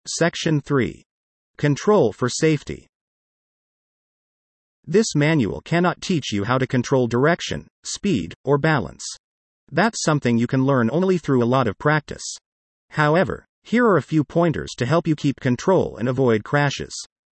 Section 3. Control for safety. This manual cannot teach you how to control direction, speed, or balance. That's something you can learn only through a lot of practice. However, here are a few pointers to help you keep control and avoid crashes.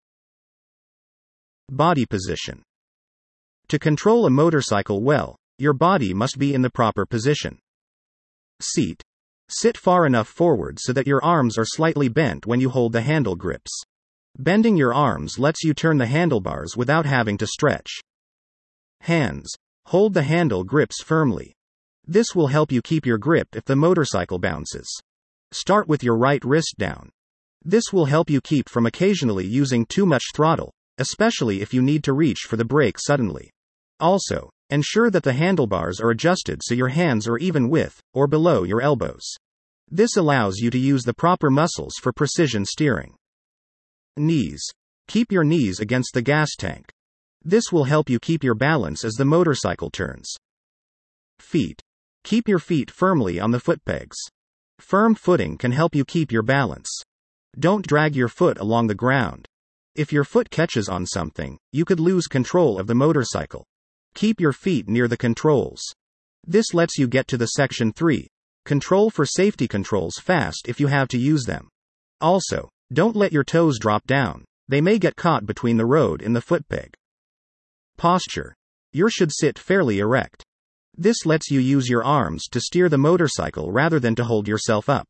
Body position. To control a motorcycle well, your body must be in the proper position. Seat. Sit far enough forward so that your arms are slightly bent when you hold the handle grips. Bending your arms lets you turn the handlebars without having to stretch. Hands. Hold the handle grips firmly. This will help you keep your grip if the motorcycle bounces. Start with your right wrist down. This will help you keep from occasionally using too much throttle, especially if you need to reach for the brake suddenly. Also, ensure that the handlebars are adjusted so your hands are even with, or below your elbows. This allows you to use the proper muscles for precision steering. Knees. Keep your knees against the gas tank. This will help you keep your balance as the motorcycle turns. Feet. Keep your feet firmly on the foot pegs. Firm footing can help you keep your balance. Don't drag your foot along the ground. If your foot catches on something, you could lose control of the motorcycle. Keep your feet near the controls. This lets you get to the Section 3. Control for safety controls fast if you have to use them. Also, don't let your toes drop down. They may get caught between the road and the foot peg. Posture. You should sit fairly erect. This lets you use your arms to steer the motorcycle rather than to hold yourself up.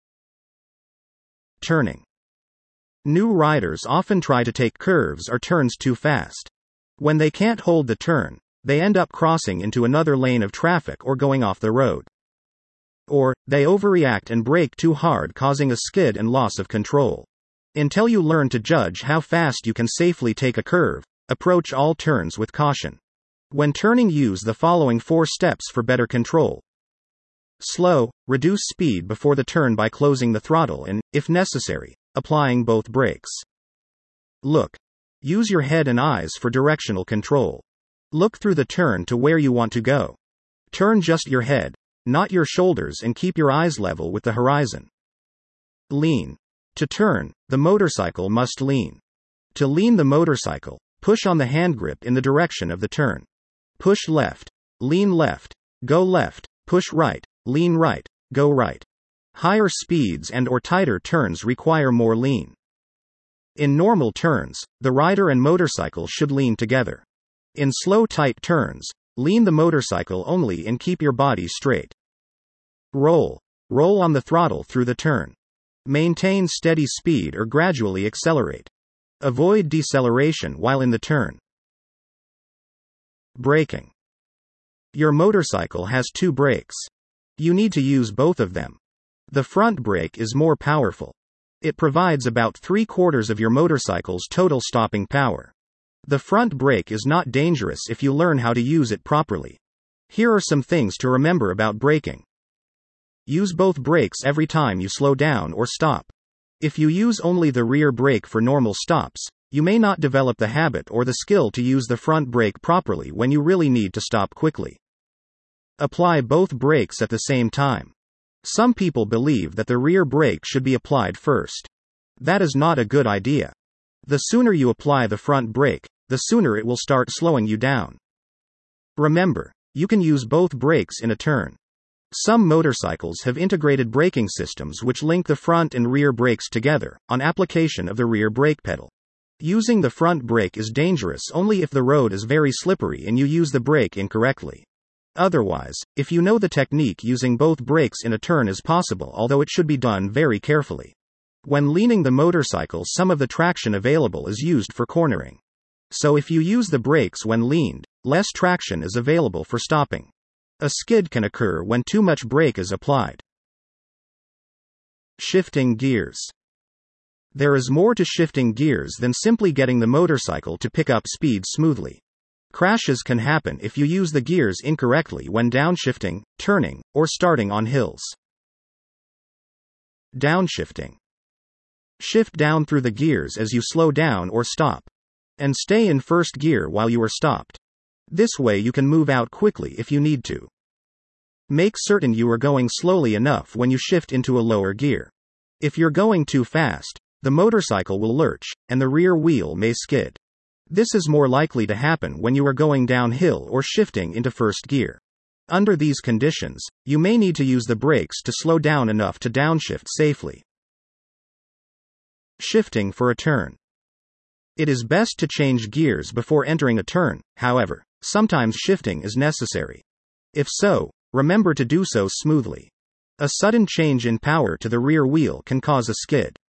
Turning. New riders often try to take curves or turns too fast. When they can't hold the turn, they end up crossing into another lane of traffic or going off the road. Or, they overreact and brake too hard, causing a skid and loss of control. Until you learn to judge how fast you can safely take a curve, approach all turns with caution. When turning, use the following 4 steps for better control. Slow. Reduce speed before the turn by closing the throttle and, if necessary, applying both brakes. Look. Use your head and eyes for directional control. Look through the turn to where you want to go. Turn just your head, not your shoulders, and keep your eyes level with the horizon. Lean. To turn, the motorcycle must lean. To lean the motorcycle, push on the hand grip in the direction of the turn. Push left. Lean left. Go left. Push right. Lean right. Go right. Higher speeds and/or tighter turns require more lean. In normal turns, the rider and motorcycle should lean together. In slow, tight turns, lean the motorcycle only and keep your body straight. Roll. Roll on the throttle through the turn. Maintain steady speed or gradually accelerate. Avoid deceleration while in the turn. Braking. Your motorcycle has 2 brakes. You need to use both of them. The front brake is more powerful. It provides about 3/4 of your motorcycle's total stopping power. The front brake is not dangerous if you learn how to use it properly. Here are some things to remember about braking. Use both brakes every time you slow down or stop. If you use only the rear brake for normal stops, you may not develop the habit or the skill to use the front brake properly when you really need to stop quickly. Apply both brakes at the same time. Some people believe that the rear brake should be applied first. That is not a good idea. The sooner you apply the front brake, the sooner it will start slowing you down. Remember, you can use both brakes in a turn. Some motorcycles have integrated braking systems which link the front and rear brakes together, on application of the rear brake pedal. Using the front brake is dangerous only if the road is very slippery and you use the brake incorrectly. Otherwise, if you know the technique, using both brakes in a turn is possible, although it should be done very carefully. When leaning the motorcycle, some of the traction available is used for cornering. So if you use the brakes when leaned, less traction is available for stopping. A skid can occur when too much brake is applied. Shifting gears. There is more to shifting gears than simply getting the motorcycle to pick up speed smoothly. Crashes can happen if you use the gears incorrectly when downshifting, turning, or starting on hills. Downshifting. Shift down through the gears as you slow down or stop. And stay in first gear while you are stopped. This way you can move out quickly if you need to. Make certain you are going slowly enough when you shift into a lower gear. If you're going too fast, the motorcycle will lurch, and the rear wheel may skid. This is more likely to happen when you are going downhill or shifting into first gear. Under these conditions, you may need to use the brakes to slow down enough to downshift safely. Shifting for a turn. It is best to change gears before entering a turn, however, sometimes shifting is necessary. If so, remember to do so smoothly. A sudden change in power to the rear wheel can cause a skid.